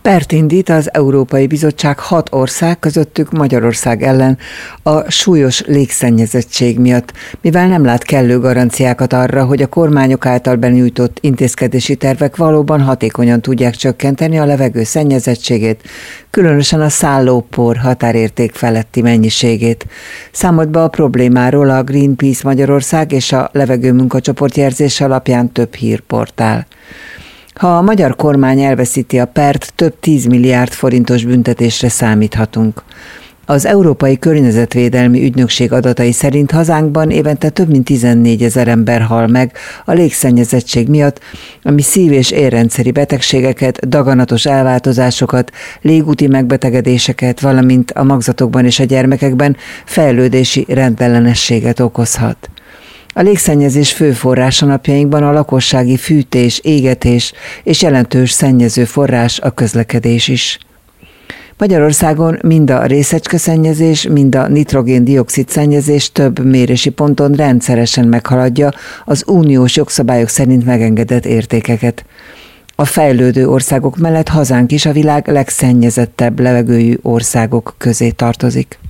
Pert indít az Európai Bizottság 6 ország, közöttük Magyarország ellen a súlyos légszennyezettség miatt, mivel nem lát kellő garanciákat arra, hogy a kormányok által benyújtott intézkedési tervek valóban hatékonyan tudják csökkenteni a levegő szennyezettségét, különösen a szállópor határérték feletti mennyiségét. Számolt be a problémáról a Greenpeace Magyarország és a Levegő Munkacsoportjelzés alapján több hírportál. Ha a magyar kormány elveszíti a pert, több 10 milliárd forintos büntetésre számíthatunk. Az Európai Környezetvédelmi Ügynökség adatai szerint hazánkban évente több mint 14 000 ember hal meg a légszennyezettség miatt, ami szív- és érrendszeri betegségeket, daganatos elváltozásokat, légúti megbetegedéseket, valamint a magzatokban és a gyermekekben fejlődési rendellenességet okozhat. A légszennyezés fő forrása napjainkban a lakossági fűtés, égetés és jelentős szennyező forrás a közlekedés is. Magyarországon mind a részecskeszennyezés, mind a nitrogén-dioxid szennyezés több mérési ponton rendszeresen meghaladja az uniós jogszabályok szerint megengedett értékeket. A fejlődő országok mellett hazánk is a világ legszennyezettebb levegőjű országok közé tartozik.